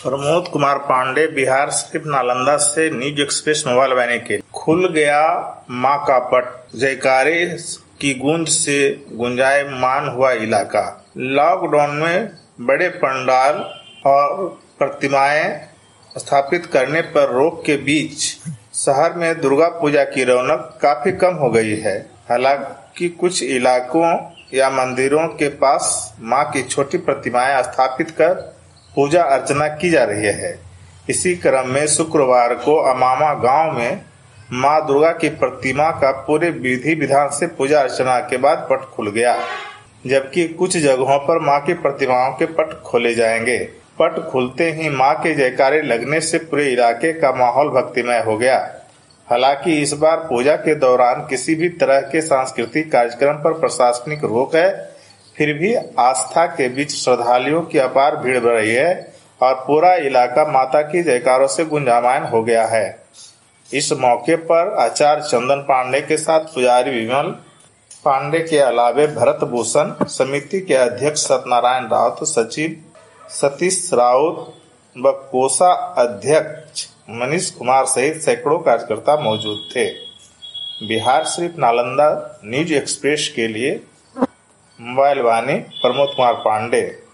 प्रमोद कुमार पांडे, बिहार शरीफ नालंदा से news express mobile वाहिनी के लिए। खुल गया मां का पट, जयकारे की गूंज से गुंजायमान हुआ इलाका। लॉकडाउन में बड़े पंडाल और प्रतिमाएं स्थापित करने पर रोक के बीच शहर में दुर्गा पूजा की रौनक काफी कम हो गई है। हालांकि कुछ इलाकों या मंदिरों के पास मां की छोटी प्रतिमाएं स्थापित कर पूजा अर्चना की जा रही है। इसी क्रम में शुक्रवार को अमामा गांव में मां दुर्गा की प्रतिमा का पूरे विधि विधान से पूजा अर्चना के बाद पट खुल गया, जबकि कुछ जगहों पर मां की प्रतिमाओं के पट खोले जाएंगे। पट खुलते ही मां के जयकारे लगने से पूरे इलाके का माहौल भक्तिमय हो गया। हालांकि इस बार पूजा के दौरान किसी भी तरह के सांस्कृतिक कार्यक्रम पर प्रशासनिक रोक है, फिर भी आस्था के बीच श्रद्धालुओं की अपार भीड़ बढ़ रही है और पूरा इलाका माता की जयकारों से गुंजायमान हो गया है। इस मौके पर आचार्य चंदन पांडे के साथ पुजारी विमल पांडे के अलावे भरत भूषण, समिति के अध्यक्ष सत्यनारायण राउत, सचिव सतीश राउत व कोषा अध्यक्ष मनीष कुमार सहित सैकड़ों कार्यकर्ता मौजूद थे। बिहार शरीफ नालंदा न्यूज एक्सप्रेस के लिए मोबाइल वाहिनी प्रमोद कुमार पांडे।